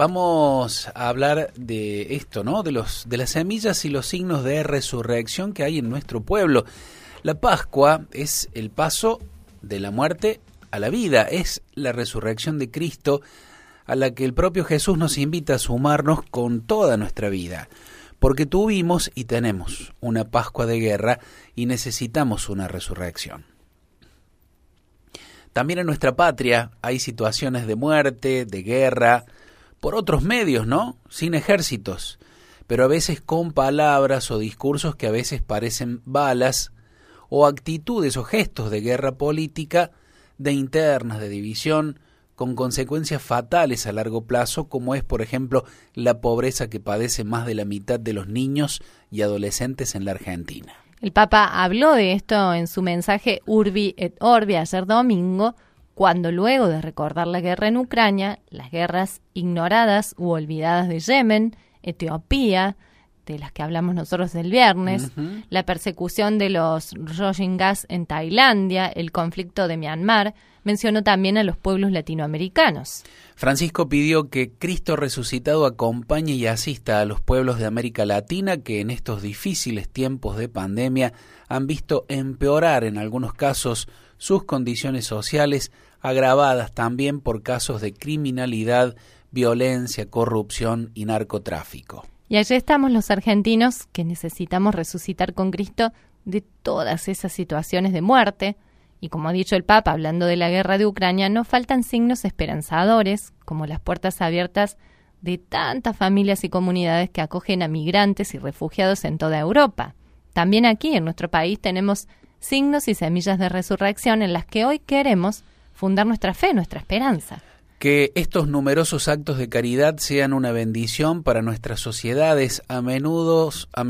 vamos a hablar de esto, ¿no? De las semillas y los signos de resurrección que hay en nuestro pueblo. La Pascua es el paso de la muerte a la vida, es la resurrección de Cristo a la que el propio Jesús nos invita a sumarnos con toda nuestra vida, porque tuvimos y tenemos una Pascua de guerra y necesitamos una resurrección. También en nuestra patria hay situaciones de muerte, de guerra, por otros medios, ¿no? Sin ejércitos, pero a veces con palabras o discursos que a veces parecen balas, o actitudes o gestos de guerra política, de internas, de división, con consecuencias fatales a largo plazo, como es, por ejemplo, la pobreza que padece más de la mitad de los niños y adolescentes en la Argentina. El Papa habló de esto en su mensaje Urbi et Orbi ayer domingo, cuando luego de recordar la guerra en Ucrania, las guerras ignoradas u olvidadas de Yemen, Etiopía, de las que hablamos nosotros el viernes, la persecución de los Rohingyas en Tailandia, el conflicto de Myanmar, mencionó también a los pueblos latinoamericanos. Francisco pidió que Cristo resucitado acompañe y asista a los pueblos de América Latina que en estos difíciles tiempos de pandemia han visto empeorar en algunos casos sus condiciones sociales, agravadas también por casos de criminalidad, violencia, corrupción y narcotráfico. Y allí estamos los argentinos que necesitamos resucitar con Cristo de todas esas situaciones de muerte. Y como ha dicho el Papa, hablando de la guerra de Ucrania, no faltan signos esperanzadores, como las puertas abiertas de tantas familias y comunidades que acogen a migrantes y refugiados en toda Europa. También aquí, en nuestro país, tenemos signos y semillas de resurrección en las que hoy queremos fundar nuestra fe, nuestra esperanza. Que estos numerosos actos de caridad sean una bendición para nuestras sociedades a menudo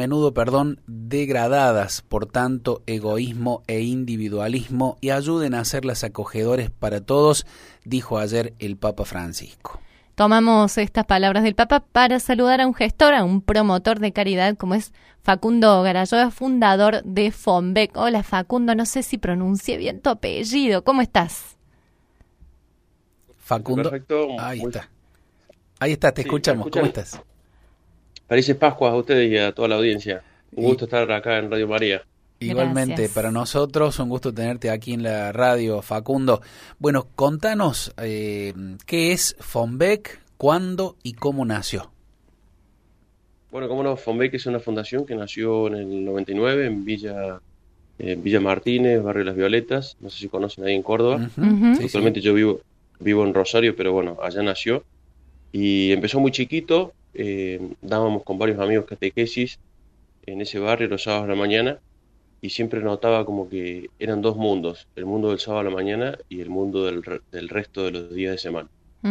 degradadas por tanto egoísmo e individualismo y ayuden a hacerlas acogedores para todos, dijo ayer el Papa Francisco. Tomamos estas palabras del Papa para saludar a un gestor, a un promotor de caridad como es Facundo Garayoa, fundador de FOMBEC. Hola Facundo, no sé si pronuncié bien tu apellido, ¿cómo estás? Facundo, perfecto. Ahí está, te escuchamos. ¿Cómo estás? Felices Pascuas a ustedes y a toda la audiencia. Un gusto estar acá en Radio María. Igualmente, gracias. Para nosotros un gusto tenerte aquí en la radio, Facundo. Bueno, contanos qué es FOMBEC, cuándo y cómo nació. Bueno, como no, FOMBEC es una fundación que nació en el 99 en Villa Martínez, Barrio Las Violetas. No sé si conocen ahí en Córdoba. Actualmente yo vivo en Rosario, pero bueno, allá nació. Y empezó muy chiquito, dábamos con varios amigos catequesis en ese barrio los sábados a la mañana, y siempre notaba como que eran dos mundos, el mundo del sábado a la mañana y el mundo del resto de los días de semana.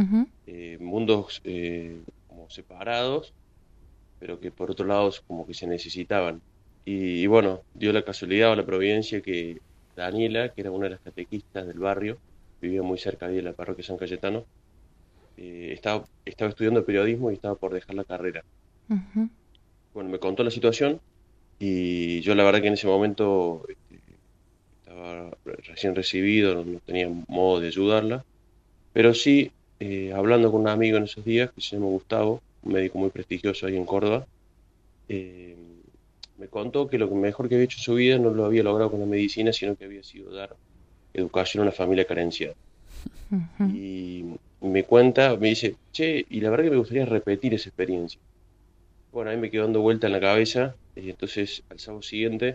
Mundos como separados, pero que por otro lado como que se necesitaban. Y bueno, dio la casualidad o la providencia que Daniela, que era una de las catequistas del barrio, vivía muy cerca de la parroquia San Cayetano, estaba estudiando periodismo y estaba por dejar la carrera. Bueno, me contó la situación y yo la verdad que en ese momento estaba recién recibido, no tenía modo de ayudarla, pero sí, hablando con un amigo en esos días, que se llama Gustavo, un médico muy prestigioso ahí en Córdoba, me contó que lo mejor que había hecho en su vida no lo había logrado con la medicina, sino que había sido dar educación a una familia carenciada. Y me dice, che, y la verdad que me gustaría repetir esa experiencia. Bueno, ahí me quedó dando vuelta en la cabeza, y entonces al sábado siguiente,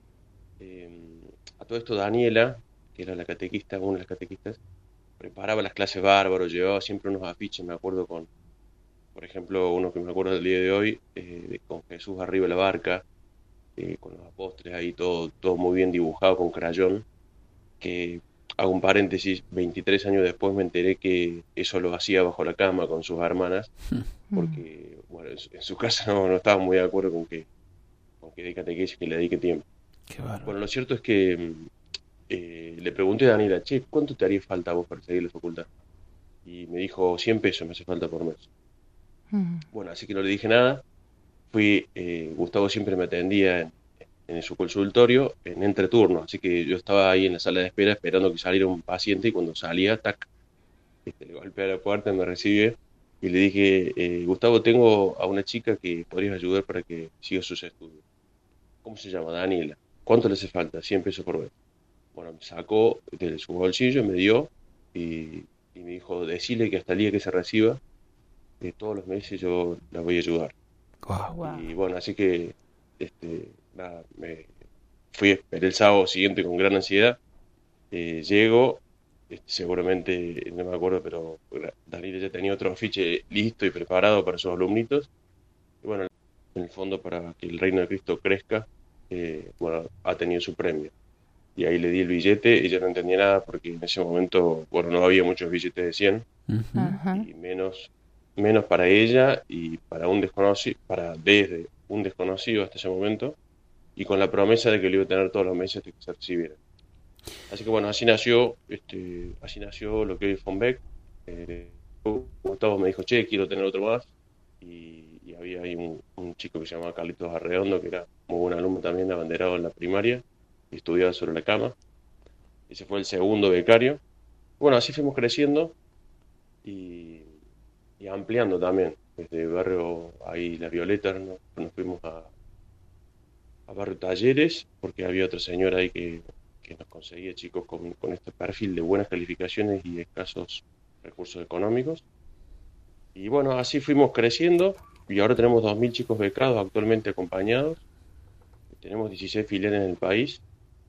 a todo esto Daniela, que era la catequista, una de las catequistas, preparaba las clases bárbaros, llevaba siempre unos afiches, me acuerdo por ejemplo, uno que me acuerdo del día de hoy, con Jesús arriba de la barca, con los apóstoles ahí, todo muy bien dibujado con crayón, que hago un paréntesis, 23 años después me enteré que eso lo hacía bajo la cama con sus hermanas, porque bueno, en su casa no estaban muy de acuerdo con que dé catequesis, que le dedique tiempo. Qué bárbaro. Bueno, lo cierto es que le pregunté a Daniela, che, ¿cuánto te haría falta a vos para seguir la facultad? Y me dijo, 100 pesos me hace falta por mes. Bueno, así que no le dije nada. Gustavo siempre me atendía en su consultorio en entreturno, así que yo estaba ahí en la sala de espera esperando que saliera un paciente, y cuando salía, tac, le golpeé a la puerta, me recibe y le dije, Gustavo, tengo a una chica que podrías ayudar para que siga sus estudios. ¿Cómo se llama? Daniela. ¿Cuánto le hace falta? 100 pesos por mes. Bueno, me sacó de su bolsillo, me dio y me dijo, decile que hasta el día que se reciba, todos los meses yo la voy a ayudar. Wow. Y bueno, así que nada, me esperé el sábado siguiente con gran ansiedad. Llego, seguramente, no me acuerdo, pero Daniel ya tenía otro afiche listo y preparado para sus alumnitos. Y bueno, en el fondo, para que el reino de Cristo crezca, bueno, ha tenido su premio. Y ahí le di el billete, ella no entendía nada porque en ese momento, bueno, no había muchos billetes de 100, y menos para ella y para un desconocido, desde un desconocido hasta ese momento, y con la promesa de que lo iba a tener todos los meses hasta que se recibiera. Así que bueno, así nació lo que hoy es Fonbec. Gustavo me dijo, che, quiero tener otro más, y había ahí un chico que se llamaba Carlitos Arredondo, que era muy buen alumno también, abanderado en la primaria, y estudiaba sobre la cama. Ese fue el segundo becario. Bueno, así fuimos creciendo y ampliando también. Desde el barrio, ahí Las Violetas, nos fuimos a barrio Talleres, porque había otra señora ahí que nos conseguía chicos con este perfil de buenas calificaciones y escasos recursos económicos. Y bueno, así fuimos creciendo y ahora tenemos 2.000 chicos becados actualmente acompañados. Tenemos 16 filiales en el país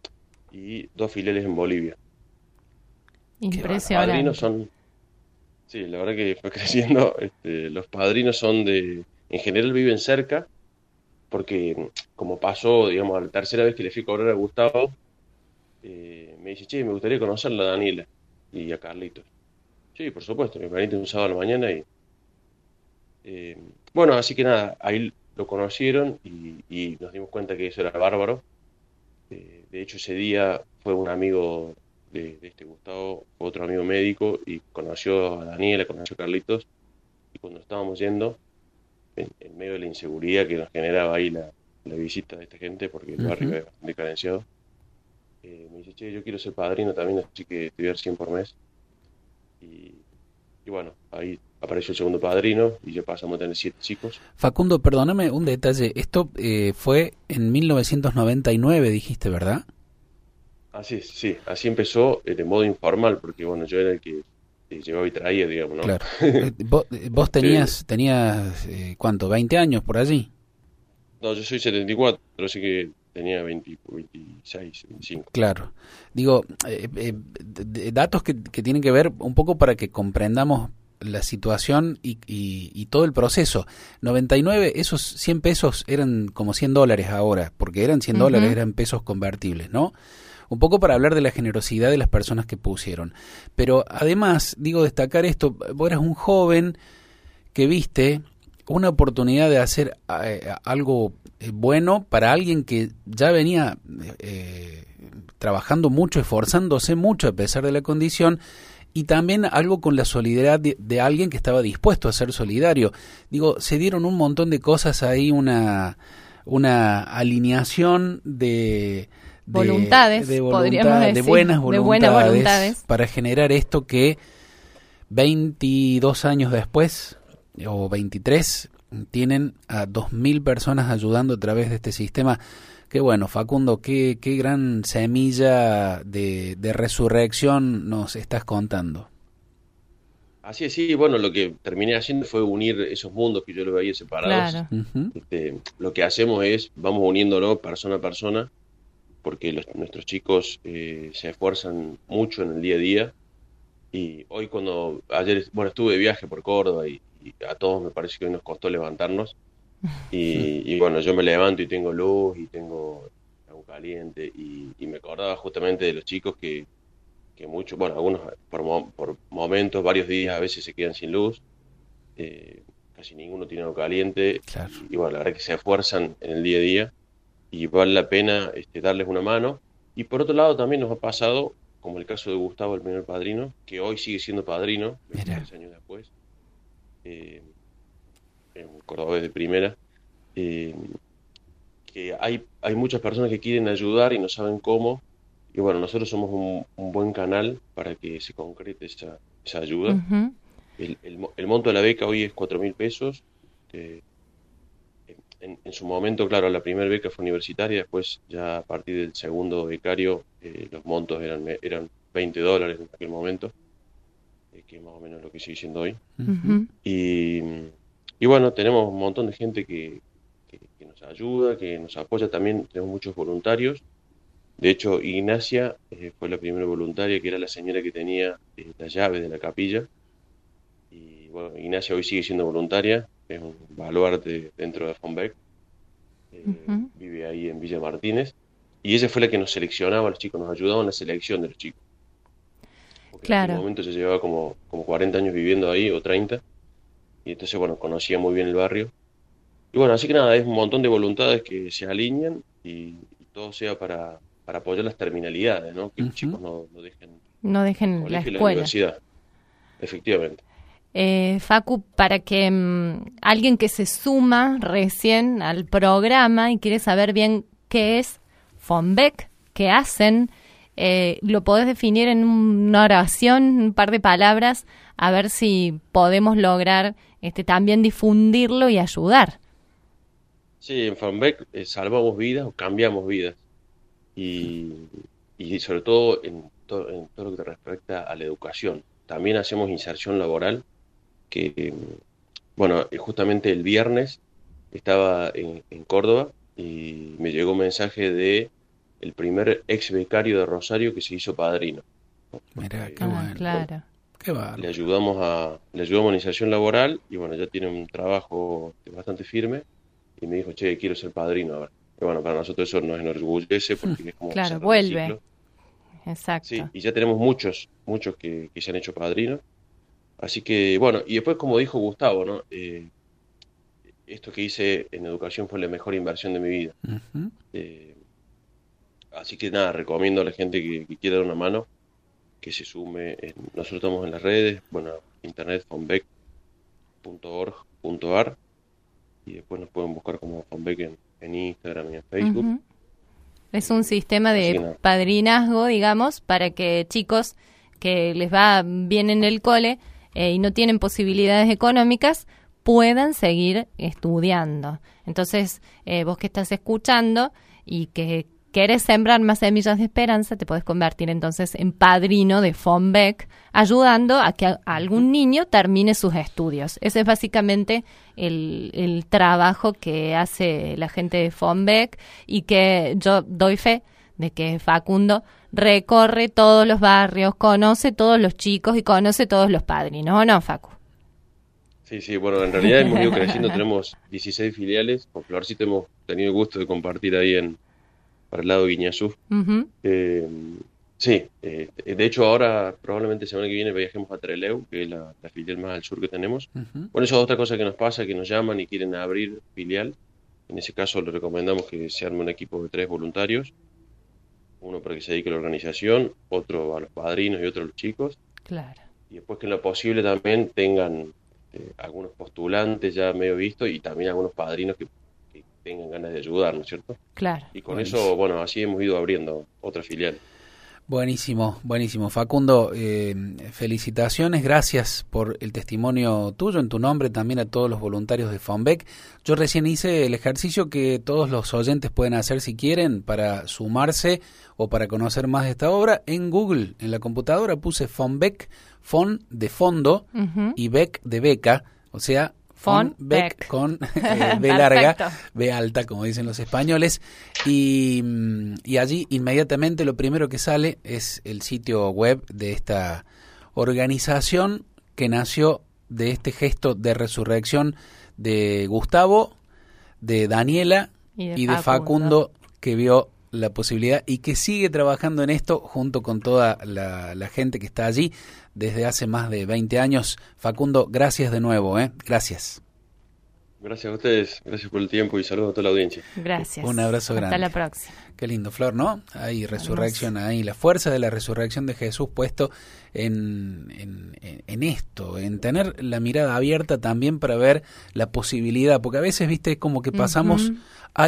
y 2 filiales en Bolivia. Impresionante. Los padrinos son... Sí, la verdad que fue creciendo. Los padrinos son en general viven cerca, porque como pasó, digamos, a la tercera vez que le fui a cobrar a Gustavo, me dice, che, me gustaría conocerla a Daniela y a Carlitos. Sí, por supuesto, me viniste un sábado a la mañana y... bueno, así que nada, ahí lo conocieron y nos dimos cuenta que eso era bárbaro. De hecho, ese día fue un amigo de este Gustavo, otro amigo médico, y conoció a Daniela, conoció a Carlitos, y cuando estábamos yendo, en medio de la inseguridad que nos generaba ahí la visita de esta gente, porque el barrio es bastante carenciado, me dice, che, yo quiero ser padrino también, así que te voy a dar 100 por mes. Y bueno, ahí apareció el segundo padrino y ya pasamos a tener 7 chicos. Facundo, perdóname un detalle. Esto fue en 1999, dijiste, ¿verdad? Así es, sí. Así empezó de modo informal, porque bueno, yo era el que llevaba y traía, digamos, ¿no? Claro. Vos tenías ¿cuánto? ¿20 años por allí? No, yo soy 74, así que tenía 26, 25. Claro. Digo, datos que tienen que ver un poco para que comprendamos la situación y todo el proceso. 99, esos 100 pesos eran como $100 ahora, porque eran $100, eran pesos convertibles, ¿no? Un poco para hablar de la generosidad de las personas que pusieron. Pero además, digo, destacar esto, vos eras un joven que viste una oportunidad de hacer algo bueno para alguien que ya venía trabajando mucho, esforzándose mucho a pesar de la condición, y también algo con la solidaridad de alguien que estaba dispuesto a ser solidario. Digo, se dieron un montón de cosas ahí, una alineación de voluntades, podríamos decir, de buenas voluntades para generar esto que 22 años después, o 23, tienen a 2.000 personas ayudando a través de este sistema. Qué bueno, Facundo, qué gran semilla de resurrección nos estás contando. Así es, sí, bueno, lo que terminé haciendo fue unir esos mundos que yo lo veía separados. Claro. Lo que hacemos es, vamos uniéndolo persona a persona, porque nuestros chicos se esfuerzan mucho en el día a día. Y hoy ayer estuve de viaje por Córdoba y a todos me parece que hoy nos costó levantarnos. Y bueno, yo me levanto y tengo luz y tengo agua caliente y me acordaba justamente de los chicos que muchos, bueno, algunos por momentos, varios días a veces se quedan sin luz, casi ninguno tiene agua caliente. Claro. Y bueno, la verdad que se esfuerzan en el día a día y vale la pena darles una mano. Y por otro lado también nos ha pasado, como el caso de Gustavo, el primer padrino, que hoy sigue siendo padrino, 23 años después, un cordobés de primera, que hay muchas personas que quieren ayudar y no saben cómo, y bueno, nosotros somos un buen canal para que se concrete esa ayuda. El monto de la beca hoy es 4.000 pesos. En su momento, claro, la primera beca fue universitaria, después ya a partir del segundo becario los montos eran $20 en aquel momento, que es más o menos lo que sigue siendo hoy. Y bueno, tenemos un montón de gente que nos ayuda, que nos apoya también, tenemos muchos voluntarios. De hecho, Ignacia fue la primera voluntaria, que era la señora que tenía la llave de la capilla. Y bueno, Ignacia hoy sigue siendo voluntaria, es un baluarte dentro de Fonbec. Vive ahí en Villa Martínez. Y ella fue la que nos seleccionaba a los chicos, nos ayudaba en la selección de los chicos. Porque en aquel momento ya llevaba como 40 años viviendo ahí, o 30. Y entonces, bueno, conocía muy bien el barrio. Y bueno, así que nada, es un montón de voluntades que se alinean y todo sea para apoyar las terminalidades, ¿no? Que los chicos no dejen la escuela. La universidad. Efectivamente. Facu, para que alguien que se suma recién al programa y quiere saber bien qué es Fonbec, qué hacen, lo podés definir en una oración, un par de palabras, a ver si podemos lograr también difundirlo y ayudar. Sí, en Fonbec salvamos vidas o cambiamos vidas. Y sobre todo en todo lo que respecta a la educación. También hacemos inserción laboral, que, bueno, justamente el viernes estaba en Córdoba y me llegó un mensaje de el primer ex becario de Rosario que se hizo padrino. Mira, qué bueno. Claro. Qué bueno. Le ayudamos en inserción laboral y bueno, ya tiene un trabajo bastante firme y me dijo, che, quiero ser padrino ahora. Y bueno, para nosotros eso nos enorgullece porque es como claro, vuelve. Exacto. Sí, y ya tenemos muchos que se han hecho padrinos. Así que, bueno, y después como dijo Gustavo, ¿no? Esto que hice en educación fue la mejor inversión de mi vida. Así que nada, recomiendo a la gente que quiera dar una mano, que se sume. Nosotros estamos en las redes, bueno, internet fonbec.org.ar y después nos pueden buscar como Fonbec en Instagram y en Facebook. Es un sistema de padrinazgo, digamos, para que chicos que les va bien en el cole y no tienen posibilidades económicas puedan seguir estudiando. Entonces, vos que estás escuchando y que querés sembrar más semillas de esperanza, te podés convertir entonces en padrino de Fonbec, ayudando a que algún niño termine sus estudios. Ese es básicamente el trabajo que hace la gente de Fonbec y que yo doy fe de que Facundo recorre todos los barrios, conoce todos los chicos y conoce todos los padrinos, ¿o no, Facu? Sí, bueno, en realidad hemos ido creciendo, tenemos 16 filiales, con Florcito hemos tenido el gusto de compartir ahí para el lado de Guiñazú. Sí, de hecho ahora probablemente semana que viene viajemos a Trelew, que es la filial más al sur que tenemos. Bueno, eso es otra cosa que nos pasa, que nos llaman y quieren abrir filial. En ese caso le recomendamos que se arme un equipo de 3 voluntarios, uno para que se dedique a la organización, otro a los padrinos y otro a los chicos. Claro. Y después que en lo posible también tengan algunos postulantes ya medio vistos y también algunos padrinos que tengan ganas de ayudar, ¿no es cierto? Claro. Y con eso, bueno, así hemos ido abriendo otra filial. Buenísimo. Facundo, felicitaciones, gracias por el testimonio tuyo, en tu nombre también a todos los voluntarios de Fonbec. Yo recién hice el ejercicio que todos los oyentes pueden hacer si quieren para sumarse o para conocer más de esta obra. En Google, en la computadora, puse Fonbec, Fon de fondo y Bec de beca, o sea, Fonbec con B larga, B alta, como dicen los españoles, y allí inmediatamente lo primero que sale es el sitio web de esta organización que nació de este gesto de resurrección de Gustavo, de Daniela y de Facundo, que vio la posibilidad y que sigue trabajando en esto junto con toda la gente que está allí desde hace más de 20 años. Facundo, gracias de nuevo, Gracias. Gracias a ustedes, gracias por el tiempo y saludos a toda la audiencia. Gracias. Un abrazo grande. Hasta la próxima. Qué lindo, Flor, ¿no? Hay resurrección ahí, la fuerza de la resurrección de Jesús puesto en esto, en tener la mirada abierta también para ver la posibilidad, porque a veces, viste, como que pasamos, hay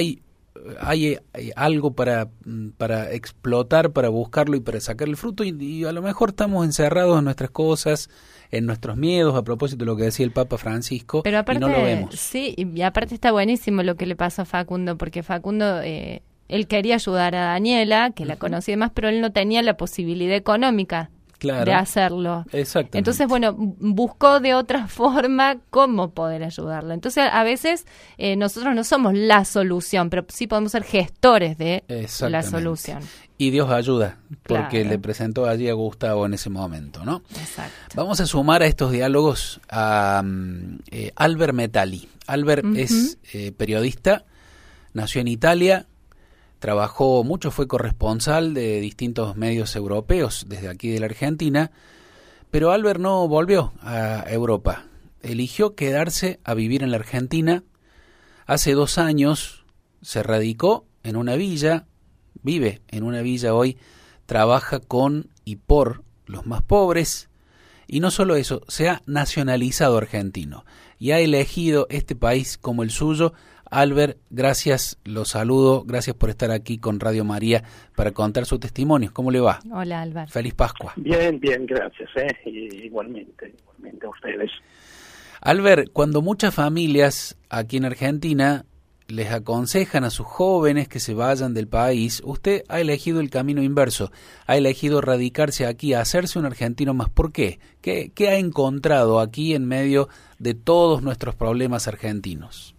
hay algo para explotar, para buscarlo y para sacar el fruto, y a lo mejor estamos encerrados en nuestras cosas, en nuestros miedos, a propósito de lo que decía el Papa Francisco, pero aparte, y no lo vemos. Sí, y aparte está buenísimo lo que le pasó a Facundo, porque Facundo, él quería ayudar a Daniela, que la conocía más, pero él no tenía la posibilidad económica de hacerlo. Exactamente. Entonces, bueno, buscó de otra forma cómo poder ayudarla. Entonces, a veces nosotros no somos la solución, pero sí podemos ser gestores de la solución. Y Dios ayuda, porque Claro. le presentó allí a Gustavo en ese momento, ¿no? Exacto. Vamos a sumar a estos diálogos a Albert Metali. Albert es periodista, nació en Italia, trabajó mucho, fue corresponsal de distintos medios europeos desde aquí de la Argentina, pero Albert no volvió a Europa. Eligió quedarse a vivir en la Argentina. Hace 2 años se radicó en una villa, vive en una villa hoy, trabaja con y por los más pobres, y no solo eso, se ha nacionalizado argentino y ha elegido este país como el suyo. Albert, gracias, lo saludo, gracias por estar aquí con Radio María para contar su testimonio. ¿Cómo le va? Hola, Albert. Feliz Pascua. Bien, gracias, y igualmente a ustedes. Albert, cuando muchas familias aquí en Argentina les aconsejan a sus jóvenes que se vayan del país, usted ha elegido el camino inverso, ha elegido radicarse aquí, hacerse un argentino más. ¿Por qué? ¿Qué ha encontrado aquí en medio de todos nuestros problemas argentinos?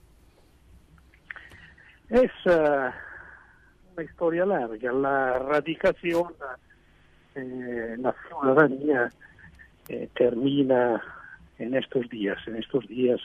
Es una historia larga. La radicación, la ciudadanía termina en estos días. En estos días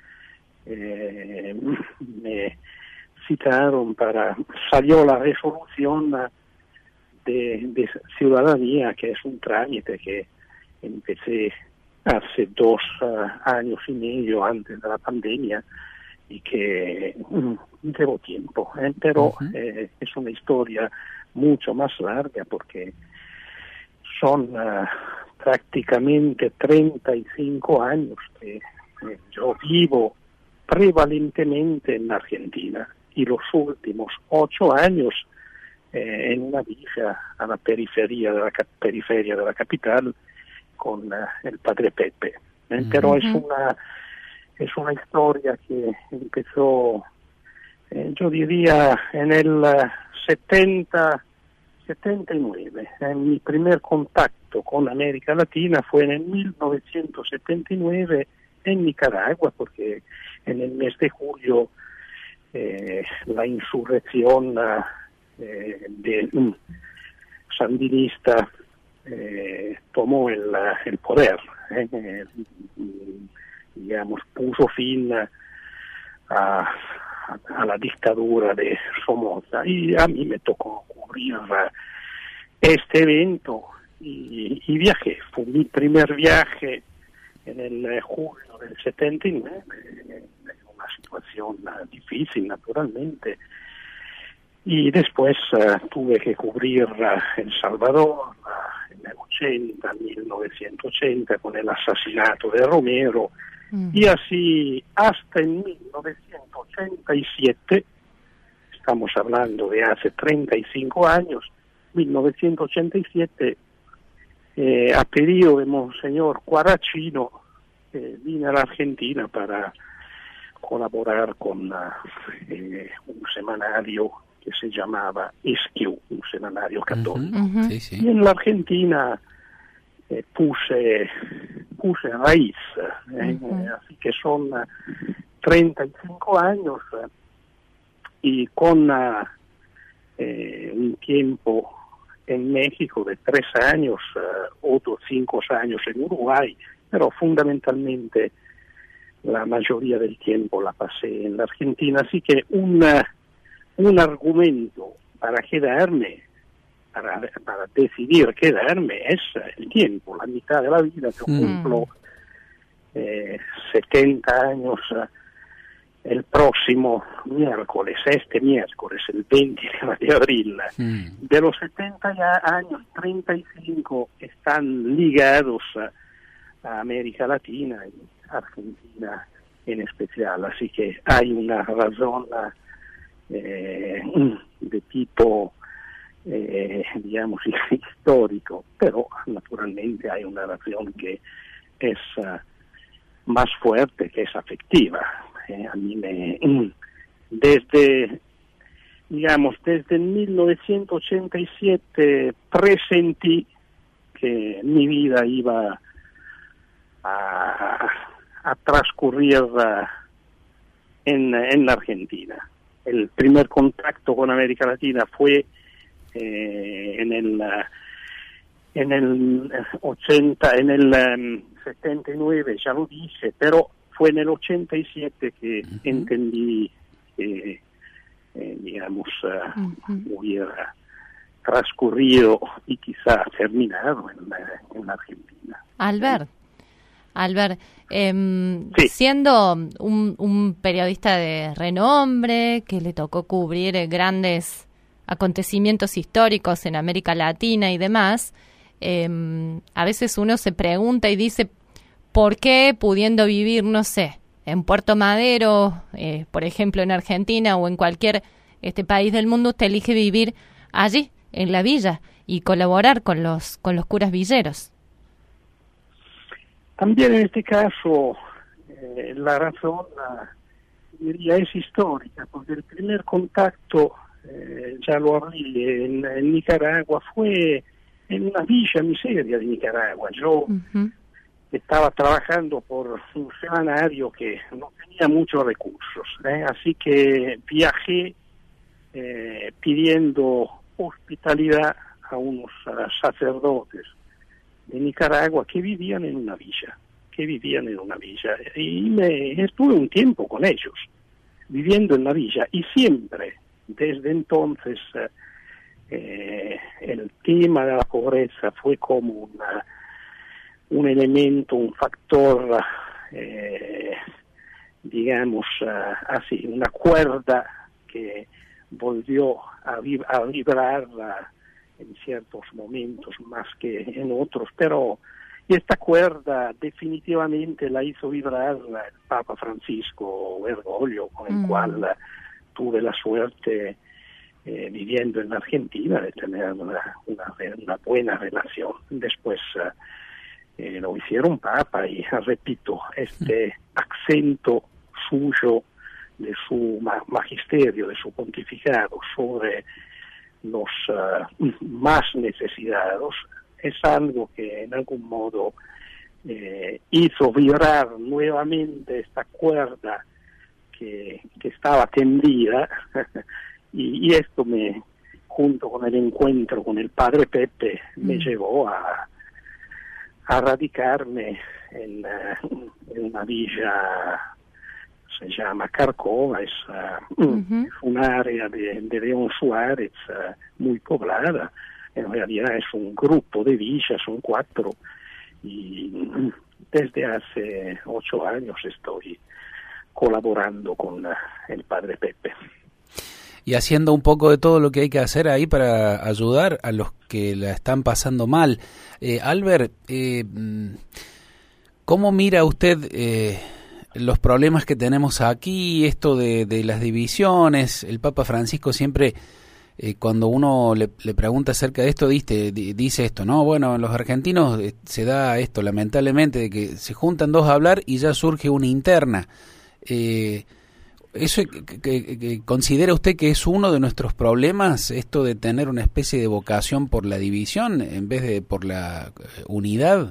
me citaron salió la resolución de ciudadanía, que es un trámite que empecé hace 2 años y medio antes de la pandemia, y que llevo tiempo, pero es una historia mucho más larga, porque son prácticamente 35 años que yo vivo prevalentemente en Argentina, y los últimos 8 años en una villa a la periferia de la capital con el padre Pepe. Pero es una historia que empezó, yo diría, en el 79. Mi primer contacto con América Latina fue en el 1979 en Nicaragua, porque en el mes de julio la insurrección sandinista tomó el poder, digamos, puso fin a la dictadura de Somoza, y a mí me tocó cubrir este evento y viajé. Fue mi primer viaje en el julio del 79, en una situación difícil, naturalmente, y después tuve que cubrir El Salvador en el 1980, con el asesinato de Romero, y así hasta en 1987, estamos hablando de hace 35 años, 1987, a pedido de Monseñor Quaracino, vine a la Argentina para colaborar con un semanario que se llamaba Esquiu, un semanario católico. Sí. Y en la Argentina puse raíz, así que son 35 años, y con un tiempo en México de 3 años, otros 5 años en Uruguay, pero fundamentalmente la mayoría del tiempo la pasé en la Argentina. Así que un argumento para quedarme, para decidir quedarme, es el tiempo, la mitad de la vida. Yo cumplo 70 años el próximo miércoles, el 20 de abril. De los 70 años, 35 están ligados a América Latina y Argentina en especial, así que hay una razón de tipo, digamos, histórico, pero naturalmente hay una relación que es más fuerte, que es afectiva. A mí desde 1987 presentí que mi vida iba a transcurrir en la Argentina. El primer contacto con América Latina fue en el 79, ya lo dije, pero fue en el 87 que entendí que, hubiera transcurrido y quizá terminado en la Argentina. Albert, sí. Siendo un periodista de renombre que le tocó cubrir grandes acontecimientos históricos en América Latina y demás, a veces uno se pregunta y dice, ¿por qué pudiendo vivir, no sé, en Puerto Madero, por ejemplo en Argentina o en cualquier país del mundo, usted elige vivir allí, en la villa, y colaborar con los curas villeros? También en este caso la razón diría es histórica, porque el primer contacto, ya lo hablé, en Nicaragua fue en una villa miseria de Nicaragua. Yo estaba trabajando por un semanario que no tenía muchos recursos, así que viajé pidiendo hospitalidad a unos sacerdotes de Nicaragua que vivían en una villa, y estuve un tiempo con ellos, viviendo en la villa, y siempre, desde entonces, el tema de la pobreza fue como un elemento, un factor, así, una cuerda que volvió a vibrar en ciertos momentos más que en otros, pero esta cuerda definitivamente la hizo vibrar el Papa Francisco Bergoglio, con el cual tuve la suerte, viviendo en Argentina, de tener una buena relación. Después lo hicieron Papa, y repito, este acento suyo de su magisterio, de su pontificado sobre los más necesitados, es algo que en algún modo hizo vibrar nuevamente esta cuerda que estaba tendida, y esto junto con el encuentro con el padre Pepe, me llevó a radicarme en una villa, se llama Carcova, es un área de León Suárez muy poblada. En realidad es un grupo de villas, son 4, y desde hace 8 años estoy colaborando con el padre Pepe. Y haciendo un poco de todo lo que hay que hacer ahí para ayudar a los que la están pasando mal. Albert, ¿cómo mira usted los problemas que tenemos aquí, esto de las divisiones? El Papa Francisco siempre, cuando uno le pregunta acerca de esto, dice esto, ¿no? Bueno, en los argentinos se da esto, lamentablemente, de que se juntan dos a hablar y ya surge una interna. ¿Eso considera usted que es uno de nuestros problemas, esto de tener una especie de vocación por la división en vez de por la unidad?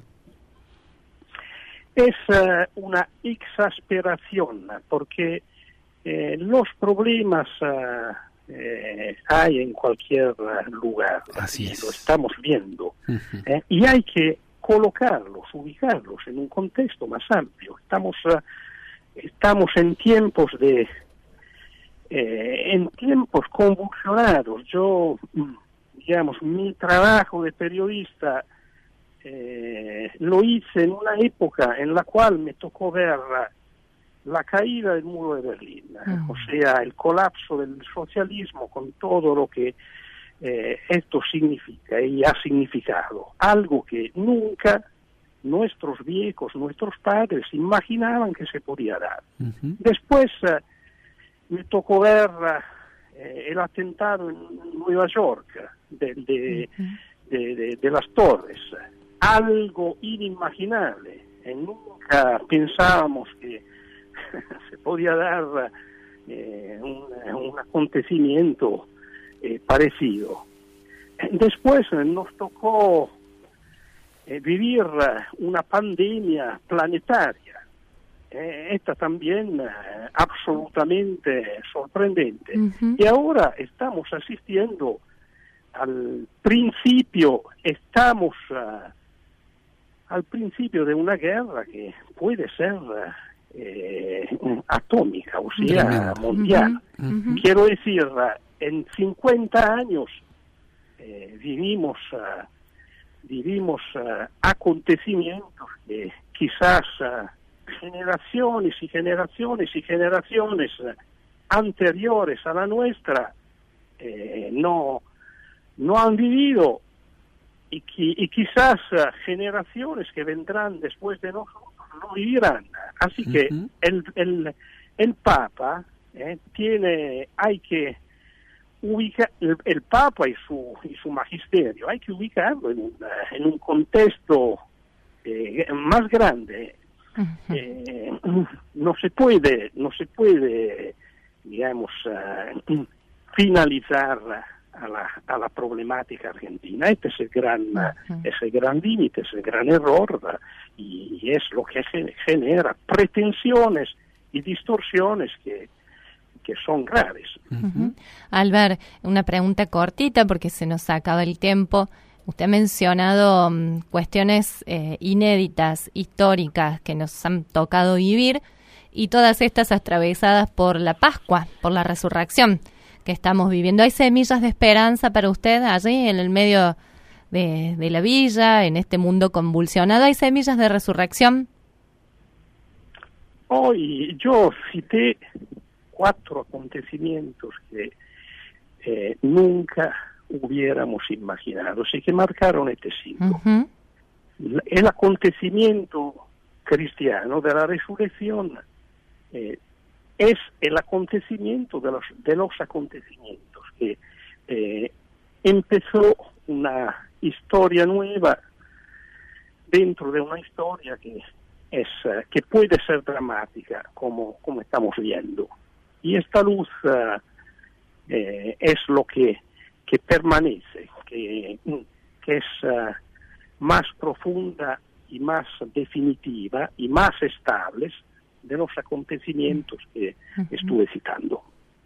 Es una exasperación, porque los problemas hay en cualquier lugar. Así es. Lo estamos viendo. Y hay que colocarlos, ubicarlos en un contexto más amplio. Estamos en tiempos convulsionados. Yo, mi trabajo de periodista lo hice en una época en la cual me tocó ver la caída del muro de Berlín, o sea, el colapso del socialismo, con todo lo que esto significa y ha significado, algo que nunca nuestros viejos, nuestros padres imaginaban que se podía dar. Después me tocó ver el atentado en Nueva York de las Torres, algo inimaginable. Nunca pensábamos que se podía dar un acontecimiento parecido. Después nos tocó vivir una pandemia planetaria. Esta también absolutamente sorprendente. Y ahora estamos asistiendo al principio de una guerra que puede ser atómica, o sea, mundial. Quiero decir, en 50 años vivimos acontecimientos que quizás generaciones y generaciones y generaciones anteriores a la nuestra no han vivido, y quizás generaciones que vendrán después de nosotros no vivirán. Así que el Papa hay que ubicar el Papa y su magisterio, hay que ubicarlo en un contexto más grande. No se puede, digamos, finalizar a la problemática argentina. Este es el gran límite, es el gran error, y es lo que genera pretensiones y distorsiones que son graves. Albert, una pregunta cortita porque se nos acaba el tiempo. Usted ha mencionado cuestiones inéditas, históricas, que nos han tocado vivir, y todas estas atravesadas por la Pascua, por la resurrección que estamos viviendo. ¿Hay semillas de esperanza para usted allí en el medio de la villa, en este mundo convulsionado? ¿Hay semillas de resurrección? Hoy yo cité 4 acontecimientos que nunca hubiéramos imaginado, y que marcaron este siglo. El acontecimiento cristiano de la resurrección es el acontecimiento de los acontecimientos, que empezó una historia nueva dentro de una historia que puede ser dramática, como estamos viendo. Y esta luz es lo que permanece, que es más profunda y más definitiva y más estable de los acontecimientos que estuve citando.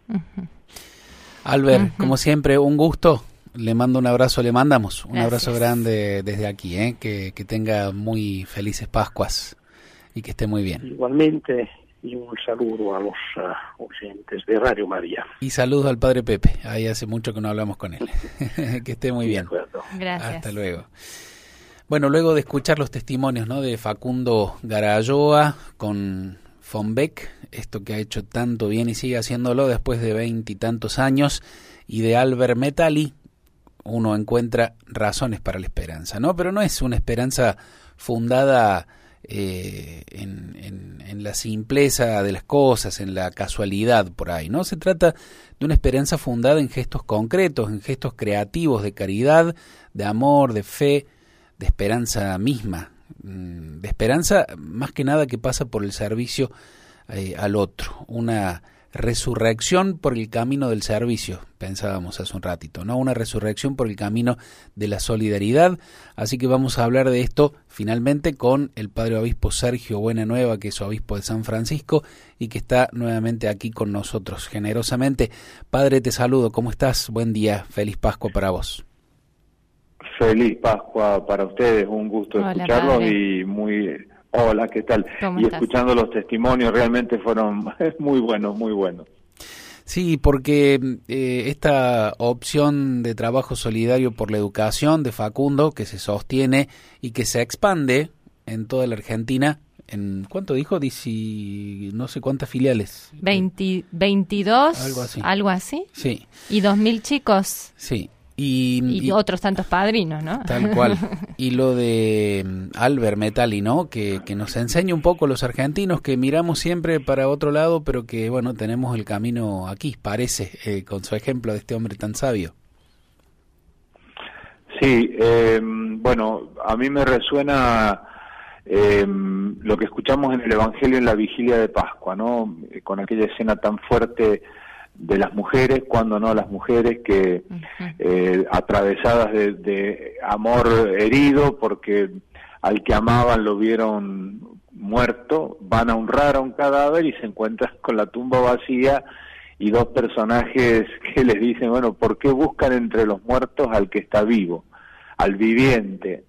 Albert, como siempre, un gusto. Le mando un abrazo, le mandamos un Gracias. abrazo grande desde aquí, que tenga muy felices Pascuas y que esté muy bien. Igualmente, y un saludo a los oyentes de Radio María. Y saludos al padre Pepe, ahí hace mucho que no hablamos con él. Que esté muy bien. De acuerdo. Gracias. Hasta luego. Bueno, luego de escuchar los testimonios, ¿no?, de Facundo Garayoa con Fonbeck, esto que ha hecho tanto bien y sigue haciéndolo después de 20 y tantos años, y de Albert Metalli, uno encuentra razones para la esperanza, ¿no? Pero no es una esperanza fundada en la simpleza de las cosas, en la casualidad por ahí, ¿no? Se trata de una esperanza fundada en gestos concretos, en gestos creativos de caridad, de amor, de fe, de esperanza misma, de esperanza más que nada que pasa por el servicio al otro, una resurrección por el camino del servicio, pensábamos hace un ratito, ¿no? Una resurrección por el camino de la solidaridad. Así que vamos a hablar de esto finalmente con el padre obispo Sergio Buenanueva, que es obispo de San Francisco y que está nuevamente aquí con nosotros generosamente. Padre, te saludo, ¿cómo estás? Buen día, feliz Pascua para vos. Feliz Pascua para ustedes, un gusto escucharlos, padre. y hola, ¿qué tal? ¿Cómo Y estás? escuchando los testimonios realmente fueron muy buenos, muy buenos. Sí, porque esta opción de trabajo solidario por la educación de Facundo, que se sostiene y que se expande en toda la Argentina, en ¿cuánto dijo? No sé cuántas filiales. 22, Algo así. algo así. Sí. Y 2.000 chicos. Sí. Y otros tantos padrinos, ¿no? Tal cual. Y lo de Albert Metalli, ¿no? Que nos enseña un poco los argentinos, que miramos siempre para otro lado, pero que, bueno, tenemos el camino aquí, parece, con su ejemplo de este hombre tan sabio. Sí, bueno, a mí me resuena lo que escuchamos en el Evangelio en la vigilia de Pascua, ¿no? Con aquella escena tan fuerte de las mujeres, cuando no las mujeres que atravesadas de amor herido porque al que amaban lo vieron muerto, van a honrar a un cadáver y se encuentran con la tumba vacía y dos personajes que les dicen, bueno, ¿por qué buscan entre los muertos al que está vivo? Al viviente.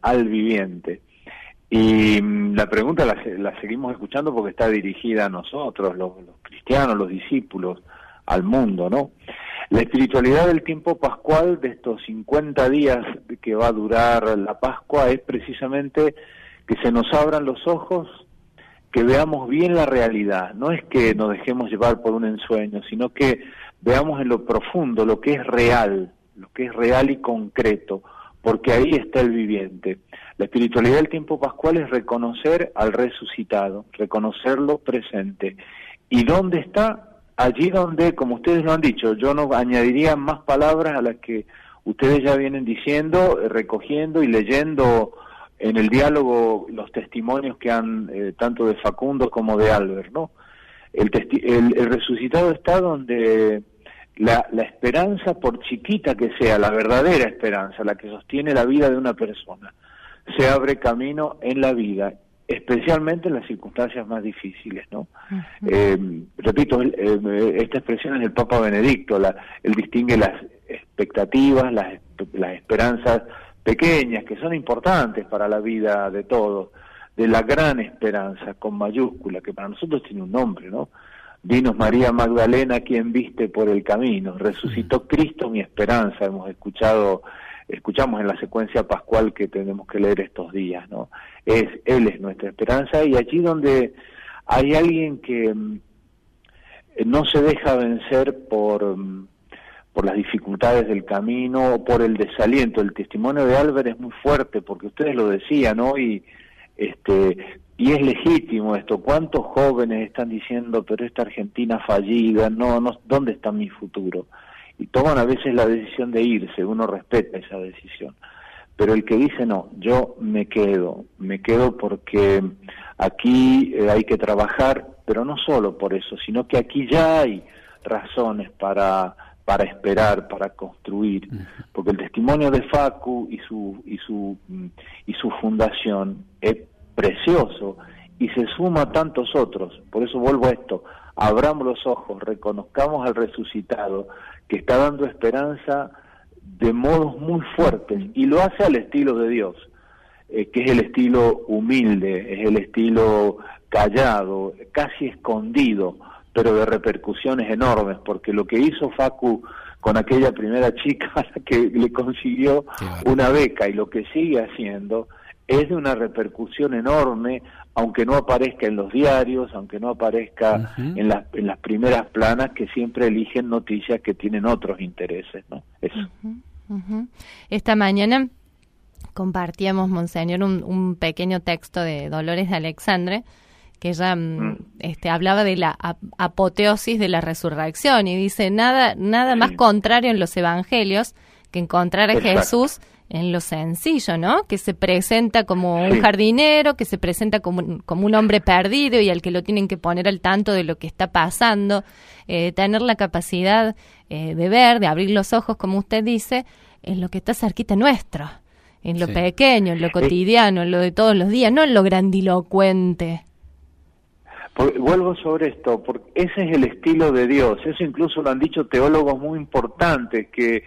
Y la pregunta la seguimos escuchando porque está dirigida a nosotros, los cristianos, los discípulos, al mundo, ¿no? La espiritualidad del tiempo pascual, de estos 50 días que va a durar la Pascua, es precisamente que se nos abran los ojos, que veamos bien la realidad. No es que nos dejemos llevar por un ensueño, sino que veamos en lo profundo lo que es real y concreto, porque ahí está el viviente. La espiritualidad del tiempo pascual es reconocer al resucitado, reconocerlo presente. ¿Y dónde está? Allí donde, como ustedes lo han dicho, yo no añadiría más palabras a las que ustedes ya vienen diciendo, recogiendo y leyendo en el diálogo los testimonios que han, tanto de Facundo como de Albert, ¿no? El resucitado está donde la esperanza, por chiquita que sea, la verdadera esperanza, la que sostiene la vida de una persona, se abre camino en la vida, especialmente en las circunstancias más difíciles, ¿no? Repito, esta expresión es del Papa Benedicto, él distingue las expectativas, las esperanzas pequeñas, que son importantes para la vida de todos, de la gran esperanza, con mayúscula, que para nosotros tiene un nombre, ¿no? Dinos María Magdalena, quien viste por el camino, resucitó Cristo mi esperanza, escuchamos en la secuencia pascual que tenemos que leer estos días, ¿no? Él es nuestra esperanza, y allí donde hay alguien que no se deja vencer por las dificultades del camino o por el desaliento. El testimonio de Albert es muy fuerte porque ustedes lo decían, ¿no? Y es legítimo esto. ¿Cuántos jóvenes están diciendo, pero esta Argentina fallida, no, ¿dónde está mi futuro? Y toman a veces la decisión de irse, uno respeta esa decisión. Pero el que dice, no, yo me quedo porque aquí hay que trabajar, pero no solo por eso, sino que aquí ya hay razones para esperar, para construir, porque el testimonio de Facu y su fundación es precioso y se suma a tantos otros. Por eso vuelvo a esto, abramos los ojos, reconozcamos al resucitado que está dando esperanza de modos muy fuertes, y lo hace al estilo de Dios, que es el estilo humilde, es el estilo callado, casi escondido, pero de repercusiones enormes, porque lo que hizo Facu con aquella primera chica a la que le consiguió una beca, y lo que sigue haciendo, es de una repercusión enorme, aunque no aparezca en los diarios, aunque no aparezca en las primeras planas, que siempre eligen noticias que tienen otros intereses, ¿no? Eso. Esta mañana compartíamos, Monseñor, un pequeño texto de Dolores de Alexandre, que ella hablaba de la apoteosis de la resurrección, y dice, nada más contrario en los evangelios que encontrar a Jesús en lo sencillo, ¿no? Que se presenta como un jardinero, que se presenta como un hombre perdido y al que lo tienen que poner al tanto de lo que está pasando, tener la capacidad de ver, de abrir los ojos, como usted dice, en lo que está cerquita nuestro, en lo pequeño, en lo cotidiano, en lo de todos los días, no en lo grandilocuente. Vuelvo sobre esto, porque ese es el estilo de Dios, eso incluso lo han dicho teólogos muy importantes,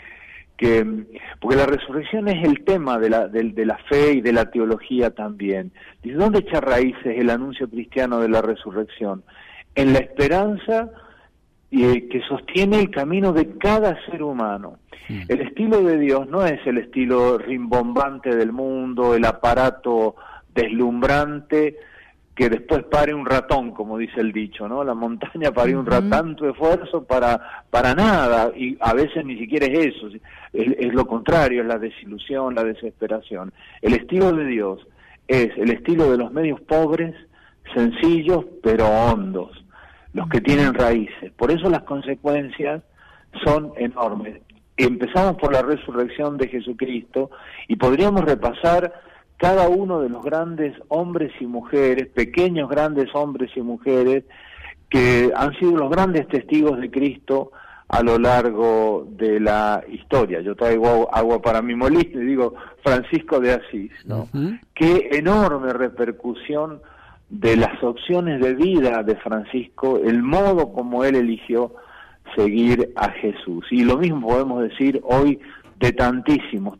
porque la resurrección es el tema de la fe y de la teología también. Dice, ¿dónde echa raíces el anuncio cristiano de la resurrección? En la esperanza que sostiene el camino de cada ser humano. El estilo de Dios no es el estilo rimbombante del mundo, el aparato deslumbrante, que después pare un ratón, como dice el dicho, ¿no? La montaña pare un tanto esfuerzo para nada, y a veces ni siquiera es eso, es lo contrario, es la desilusión, la desesperación. El estilo de Dios es el estilo de los medios pobres, sencillos pero hondos, los que tienen raíces. Por eso las consecuencias son enormes. Empezamos por la resurrección de Jesucristo y podríamos repasar cada uno de los grandes hombres y mujeres, pequeños grandes hombres y mujeres, que han sido los grandes testigos de Cristo a lo largo de la historia. Yo traigo agua para mi molino y digo Francisco de Asís, ¿no? Qué enorme repercusión de las opciones de vida de Francisco, el modo como él eligió seguir a Jesús. Y lo mismo podemos decir hoy de tantísimos,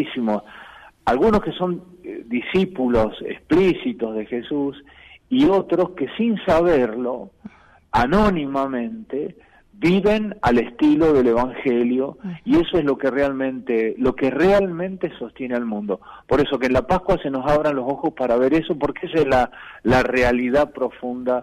algunos que son discípulos explícitos de Jesús y otros que sin saberlo, anónimamente, viven al estilo del Evangelio, y eso es lo que realmente sostiene al mundo. Por eso que en la Pascua se nos abran los ojos para ver eso, porque esa es la realidad profunda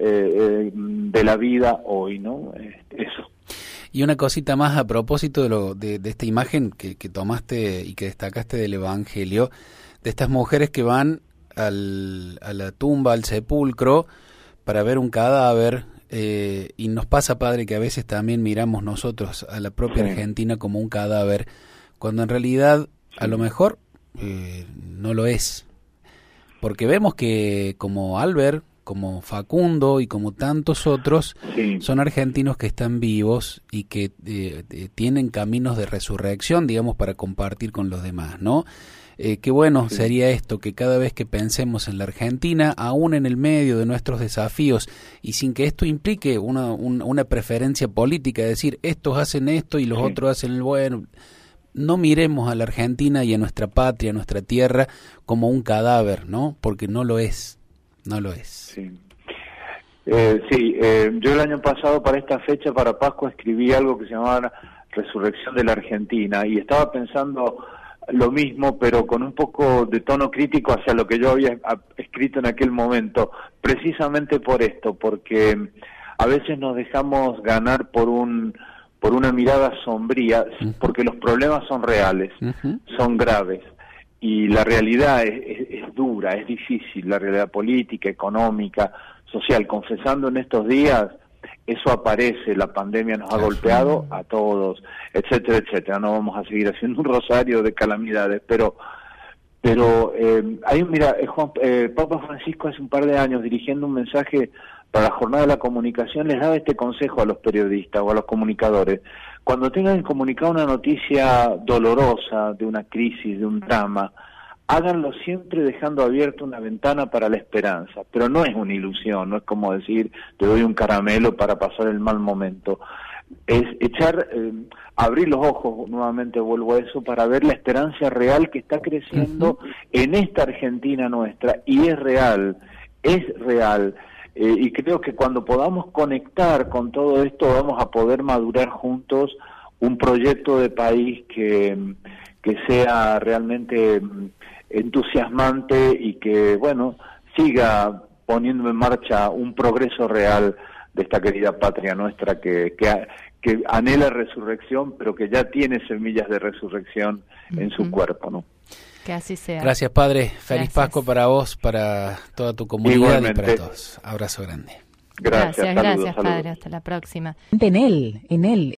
de la vida hoy, ¿no? Eso. Y una cosita más a propósito de esta imagen que tomaste y que destacaste del Evangelio, de estas mujeres que van a la tumba, al sepulcro, para ver un cadáver, y nos pasa, padre, que a veces también miramos nosotros a la propia Argentina como un cadáver, cuando en realidad a lo mejor no lo es. Porque vemos que como Albert, como Facundo y como tantos otros, son argentinos que están vivos y que tienen caminos de resurrección, digamos, para compartir con los demás, ¿no? Qué bueno sería esto, que cada vez que pensemos en la Argentina, aún en el medio de nuestros desafíos, y sin que esto implique una preferencia política, es decir, estos hacen esto y los otros hacen el bueno, no miremos a la Argentina y a nuestra patria, a nuestra tierra, como un cadáver, ¿no? Porque no lo es. No lo es. Sí. Yo el año pasado para esta fecha, para Pascua, escribí algo que se llamaba Resurrección de la Argentina, y estaba pensando lo mismo, pero con un poco de tono crítico hacia lo que yo había escrito en aquel momento, precisamente por esto, porque a veces nos dejamos ganar por una mirada sombría, porque los problemas son reales, son graves. Y la realidad es dura, es difícil, la realidad política, económica, social. Confesando en estos días, eso aparece, la pandemia nos ha golpeado a todos, etcétera, etcétera. No vamos a seguir haciendo un rosario de calamidades, pero Papa Francisco hace un par de años, dirigiendo un mensaje para la Jornada de la Comunicación, les daba este consejo a los periodistas o a los comunicadores: cuando tengan que comunicar una noticia dolorosa, de una crisis, de un drama, háganlo siempre dejando abierta una ventana para la esperanza. Pero no es una ilusión, no es como decir, te doy un caramelo para pasar el mal momento. Es abrir los ojos, nuevamente vuelvo a eso, para ver la esperanza real que está creciendo en esta Argentina nuestra, y es real. Y creo que cuando podamos conectar con todo esto, vamos a poder madurar juntos un proyecto de país que sea realmente entusiasmante y que, bueno, siga poniendo en marcha un progreso real de esta querida patria nuestra que anhela resurrección, pero que ya tiene semillas de resurrección en su cuerpo, ¿no? Que así sea. Gracias, Padre. Feliz Pascua para vos, para toda tu comunidad. Igualmente. Y para todos. Abrazo grande. Gracias, Padre. Hasta la próxima. En él